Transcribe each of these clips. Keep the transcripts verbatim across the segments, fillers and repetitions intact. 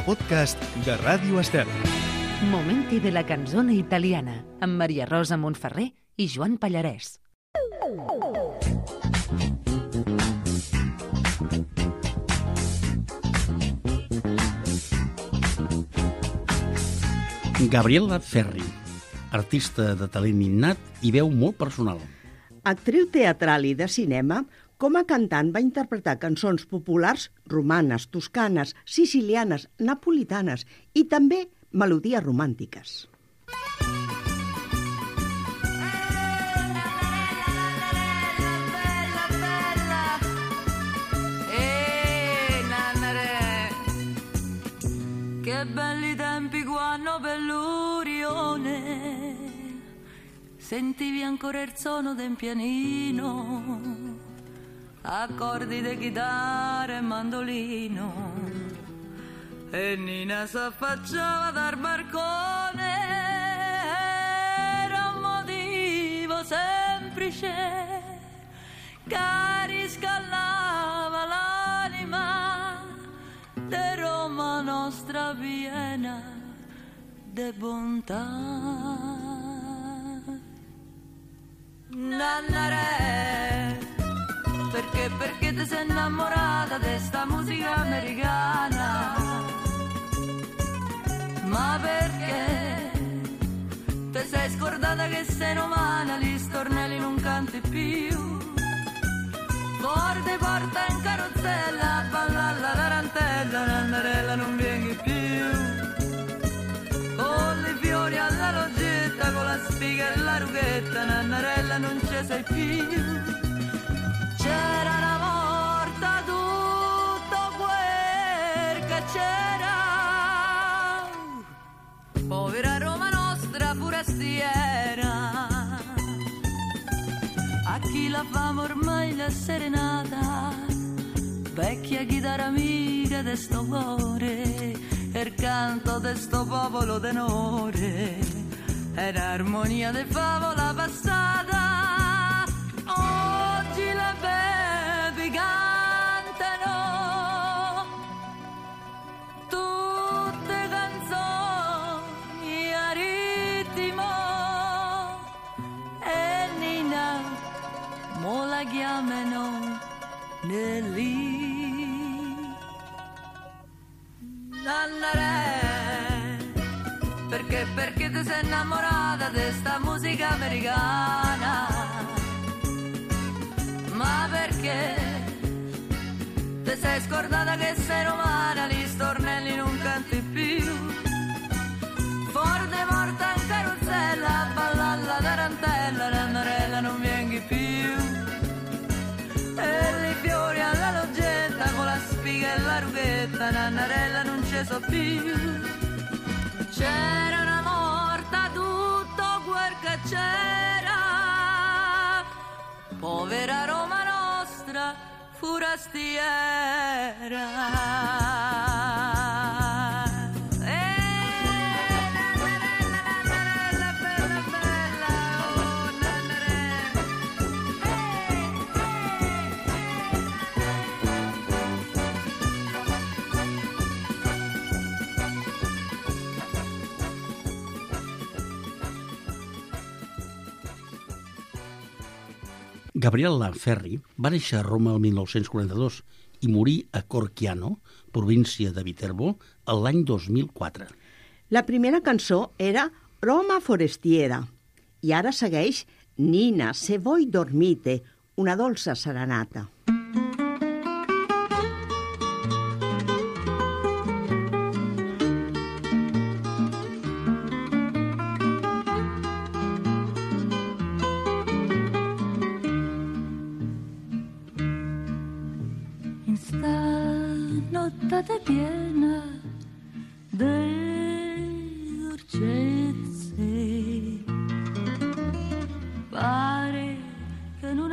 podcast de Ràdio Estel. Momenti de la canzone italiana amb Maria Rosa Montferrer i Joan Pallarès. Gabriella Ferri, artista de talent innat i veu molt personal. Actriu teatral i de cinema, com a cantant va interpretar cançons populars romanes, toscanes, sicilianes, napolitanes i també melodies romàntiques. Che belli tempi quando per l'Urione sentivi ancora il suono del pianino, accordi di chitarra e mandolino, e Nina s'affacciava dal barcone. Era un motivo semplice che riscaldava l'anima de Roma nostra piena de bontà. Nannare, perché, perché ti sei innamorata di sta musica americana? Ma perché ti sei scordata che sei romana, gli stornelli non canti più? Forte porta in carrozzella, balla la tarantella, Nannarella non vieni più. Con i fiori alla loggetta, con la spiga e la rughetta, Nannarella non ci sei più. C'era una morta tutto quel che c'era, povera Roma nostra forastiera, a chi la fama ormai la serenata, vecchia chitarra amica de sto cuore, il canto de sto popolo d'onore, è l'armonia de favola passata. Oggi le baby cantano tutte canzoni a ritmo, e Nina mo la chiamano Nelly. Nannare, perché, perché ti sei innamorata di sta musica americana? Ma perché ti sei scordata che sei romana, gli stornelli non canti più? Forte morta in carrozzella, balla la tarantella, Nannarella non vieni più. E i fiori alla loggetta, con la spiga e la rughetta, Nannarella non ci so più. C'era una morta tutto quel che c'era, povera Roma nostra forastiera. Gabriella Ferri va néixer a Roma el mil nou-cents quaranta-dos i morir a Corchiano, província de Viterbo, l'any dos mil quatre. La primera cançó era Roma forestiera i ara segueix Nina, se voi dormite, una dolça serenata. Notte piena di dolcezze, pare che non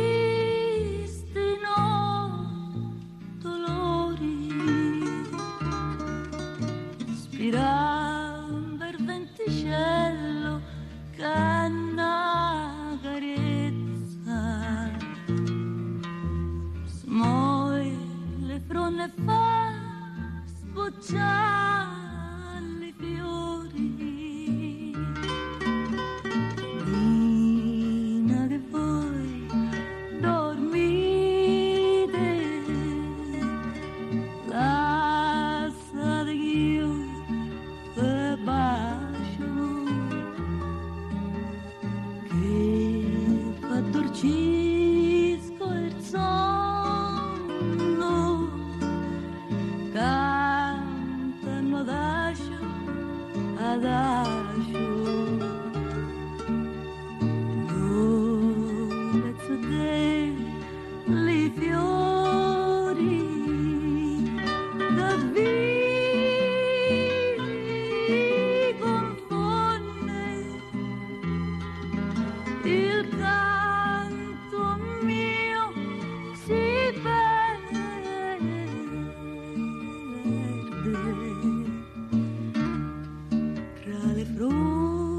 esistino dolori, spirando il venticello che è una carezza, smuove le fronde fa sbocciare i fiori. Dina che voi dormite, lasciate che io te bacio, che fa addorcisco il sonno, cantano adagio, adagio. Dolezza dei fiori, da vi confonde il canto mio si perde tra le fronde.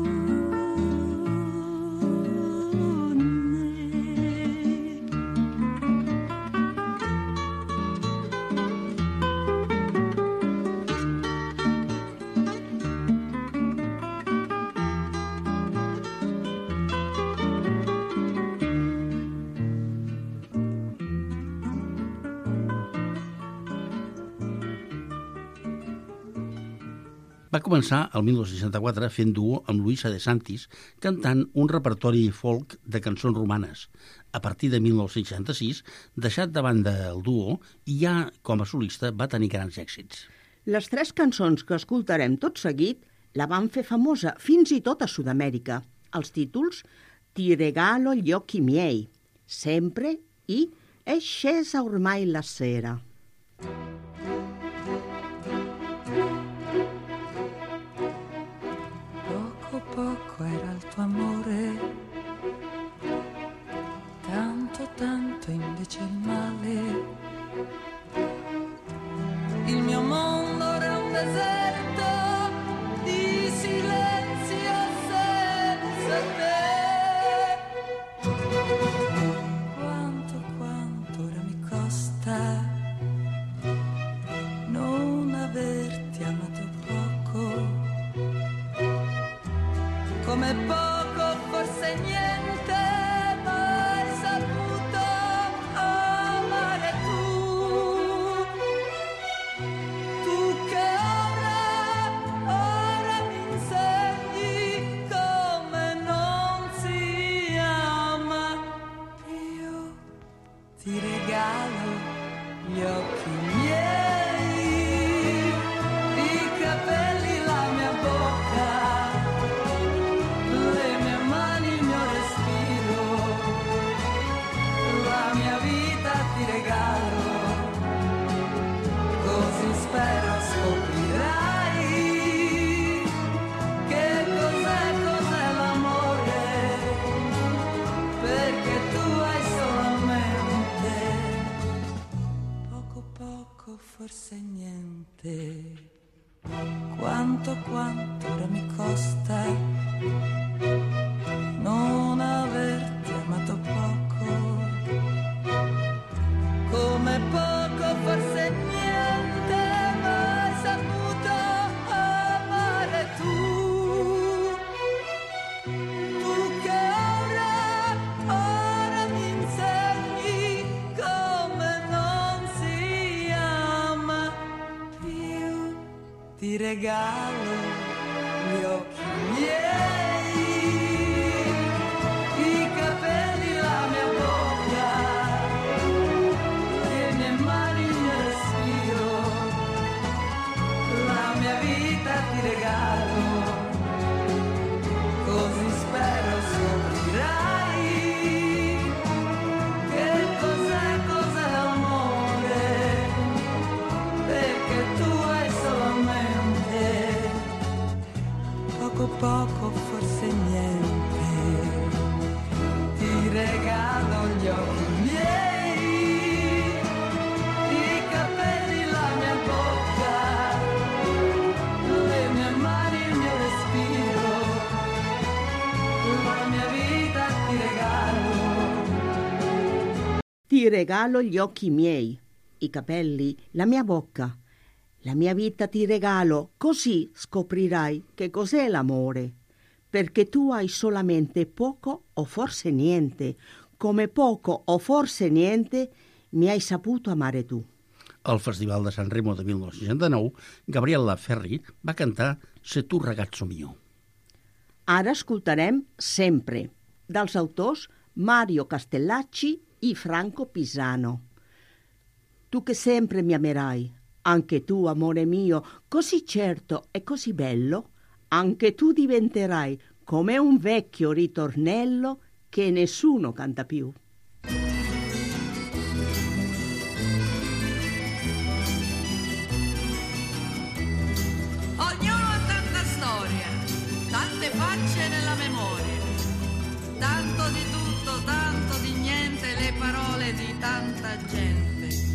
Va començar el dinou seixanta-quatre fent duo amb Luisa de Santis, cantant un repertori folk de cançons romanes. A partir de dinou seixanta-sis, deixat de banda el duo, i ja com a solista va tenir grans èxits. Les tres cançons que escoltarem tot seguit la van fer famosa fins i tot a Sud-amèrica. Els títols Ti regalo gli occhi miei, Sempre i È scesa ormai la sera. Poco poco era il tuo amore, tanto tanto invece il male. Il mio mondo era un deserto di silenzio senza te. Quanto quanto ora mi costa non averti amato poco. Come poco, forse niente, mai saputo amare tu. Tu che ora, ora mi insegni come non si ama più. Ti regalo gli occhi miei, i capelli, la mia bocca, le mie mani, il mio respiro, la mia vita ti regalo, così spero scoprirai che cos'è, cos'è l'amore, perché tu hai solamente poco poco, forse niente. Quanto quanto ora mi costa non averti amato poco. Come poco, forse niente, mai saputo amare tu. Tu che ora, ora mi insegni come non si ama più. Ti regalo gli occhi miei, i capelli, la mia bocca, le mie mani, il mio respiro, la mia vita ti regalo, così spero scoprirai che cos'è, cos'è l'amore, perché tu hai solamente poco poco, forse niente. Ti regalo gli occhi miei, i capelli, la mia bocca, le mie mani, il mio respiro, la mia vita ti regalo. Ti regalo gli occhi miei, i capelli, la mia bocca, La mia vita ti regalo, così scoprirai che cos'è l'amore, perché tu hai solamente poco o forse niente, come poco o forse niente mi hai saputo amare tu. Al Festival de San Remo de dinou seixanta-nou, Gabriella Ferri va cantar Se tu ragazzo mio. Ara escoltarem Sempre, dels autors Mario Castellacci i Franco Pisano. Tu che sempre mi amerai, anche tu, amore mio, così certo e così bello, anche tu diventerai come un vecchio ritornello che nessuno canta più. Ognuno ha tanta storia, tante facce nella memoria, tanto di tutto, tanto di niente, le parole di tanta gente.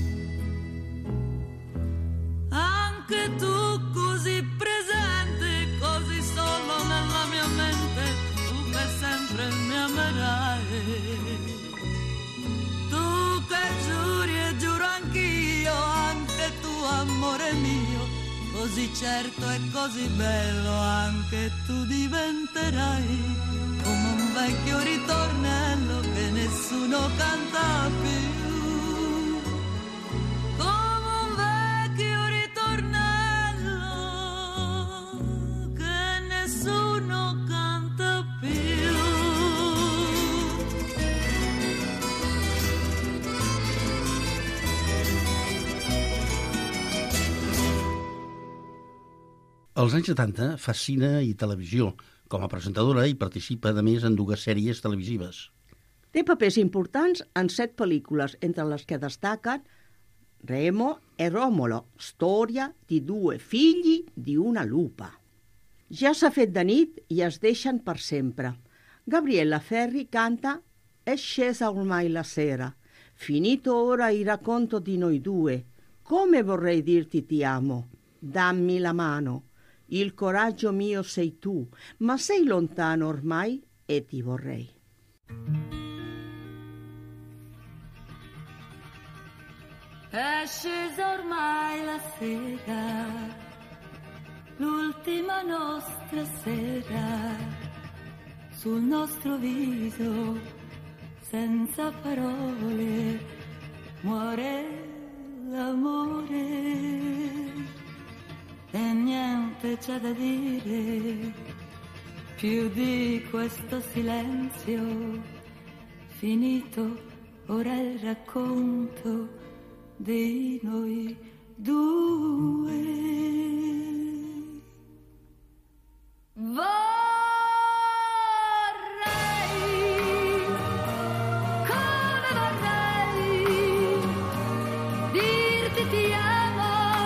Anche tu così presente, così solo nella mia mente, tu che sempre mi amerai. Tu che giuri e giuro anch'io, anche tu amore mio, così certo e così bello, anche tu diventerai come un vecchio ritornello che nessuno canta più. Als anys setanta fa cine i televisió. Com a presentadora hi participa, a més, en dues sèries televisives. Té papers importants en set pel·lícules, entre les que destaquen Remo e Romolo, storia di due figli di una lupa. Ja s'ha fet de nit i es deixen per sempre. Gabriella Ferri canta È scesa ormai la sera, finito ora il racconto di noi due, come vorrei dirti ti amo, dammi la mano. Il coraggio mio sei tu, ma sei lontano ormai e ti vorrei. È scesa ormai la sera, l'ultima nostra sera, sul nostro viso, senza parole, muore l'amore. E niente c'è da dire, più di questo silenzio, finito ora il racconto di noi due. Vorrei, come vorrei, dirti ti amo.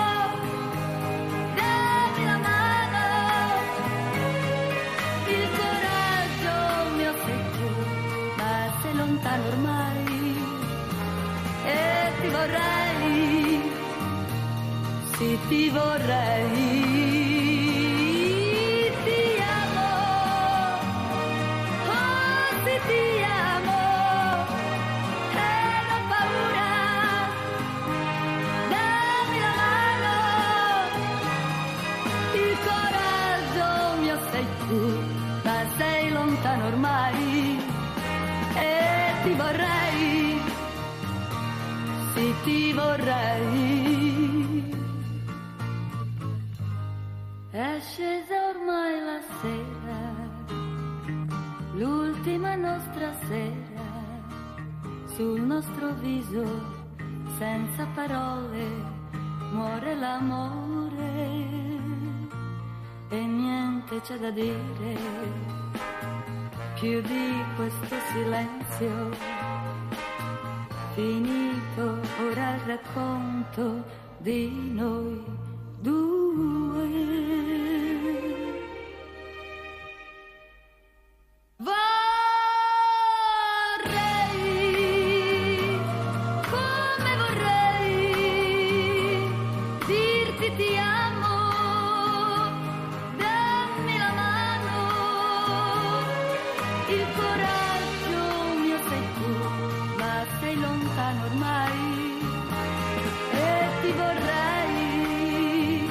Ormai e ti vorrei, sì ti vorrei, ti amo, oh sì ti amo, e non paura, dammi la mano, il coraggio mio sei tu, ma sei lontano ormai. E ti vorrei, sì ti vorrei. È scesa ormai la sera, l'ultima nostra sera, sul nostro viso, senza parole, muore l'amore. E niente c'è da dire, più di questo silenzio, finito ora il racconto di noi due. Vorrei, come vorrei, dirti ti amo. Ormai e ti vorrei,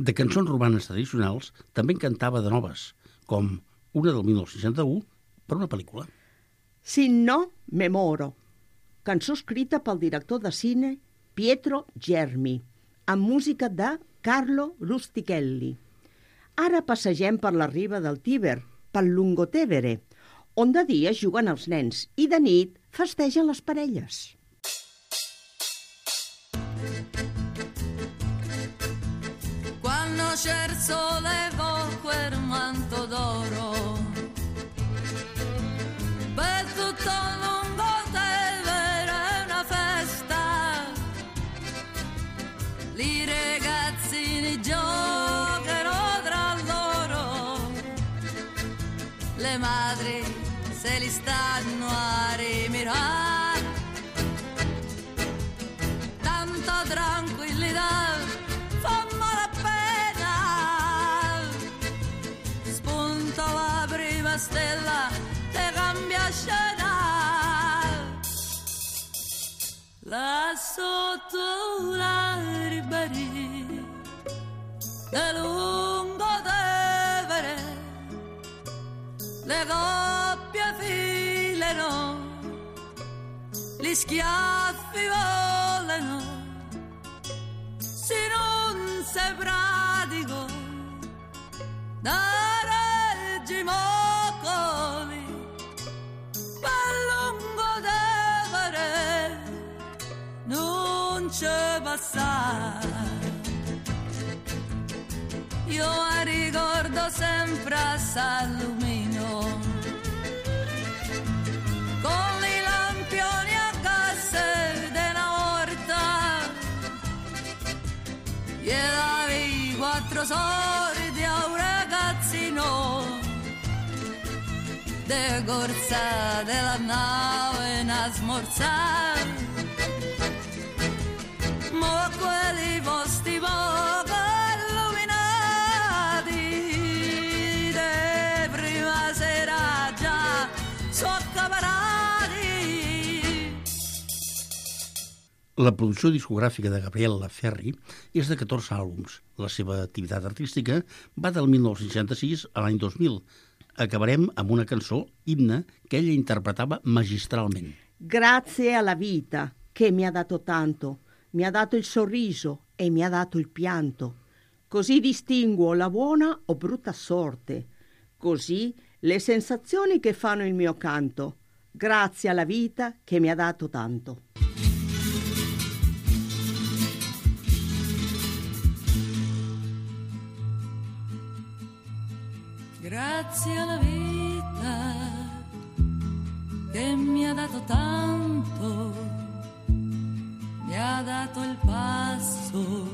De cançons romanes tradicionals també en cantava de noves, com una del dinou seixanta-u per una pel·lícula. Si no, me moro. Cançó escrita pel director de cine Pietro Germi, amb música de Carlo Rustichelli. Ara passegem per la riba del Tíber, pel Lungotevere, on de dia juguen els nens i de nit festegen les parelles. Quando c'è il sole con quel manto d'oro, per tutto il Lungotevere è una festa, i ragazzini giocano tra loro, le madri se li stanno a rimirare, tanta tranquillità fa malapena, spunta la prima stella te cambia scena, là sotto la riberia del Lungotevere le coppie filano, gli schiaffi volano, se non sei pratico da reggi moccoli per Lungotevere non c'è passare. Io ricordo sempre a San Lumino con i lampioni a casse della orta, gli davi quattro soldi a un ragazzino de corsa della nave a smorzare, ma quelli posti poco La producció discogràfica de Gabriel Laferri és de catorze àlbums. La seva activitat artística va del dinou seixanta-sis a l'any dos mil. Acabarem amb una cançó, himne, que ella interpretava magistralment. Grazie alla vita che mi ha dato tanto, mi ha dato il sorriso e mi ha dato il pianto. Così distinguo la buona o brutta sorte. Così le sensazioni che fanno il mio canto. Grazie alla vita che mi ha dato tanto. Grazie alla vita che mi ha dato tanto, mi ha dato il passo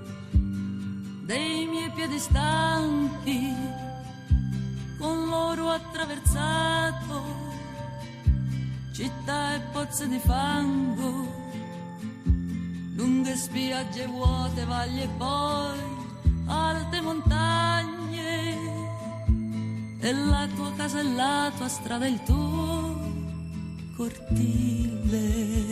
dei miei piedi stanchi, con loro ho attraversato città e pozze di fango, lunghe spiagge vuote, valli e poi alte montagne, e la tua casa e la tua strada, il tuo cortile.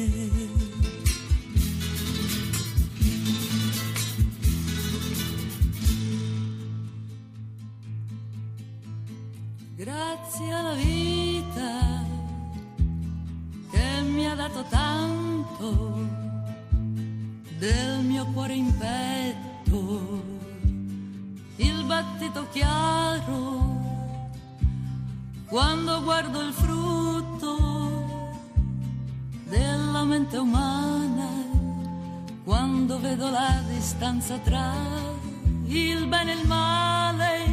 Grazie alla vita che mi ha dato tanto, del mio cuore in petto il battito chiaro, quando guardo il frutto della mente umana, quando vedo la distanza tra il bene e il male,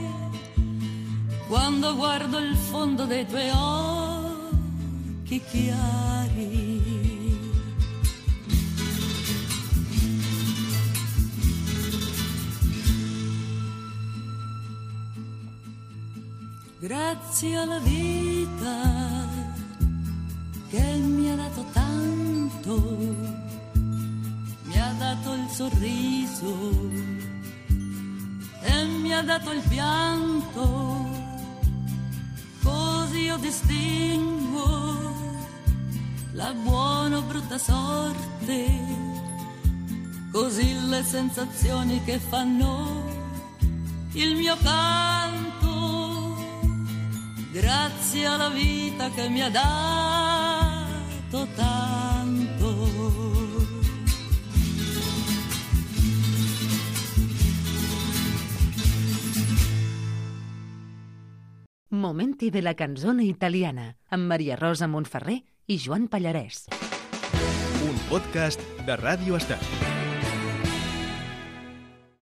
quando guardo il fondo dei tuoi occhi chiari. Grazie alla vita che mi ha dato tanto, mi ha dato il sorriso e mi ha dato il pianto, così io distingo la buona o brutta sorte, così le sensazioni che fanno il mio canto, grazie alla vita che mi ha dato tanto. Momenti de la canzone italiana amb Maria Rosa Montferrer i Joan Pallarès. Un podcast de Ràdio Estat.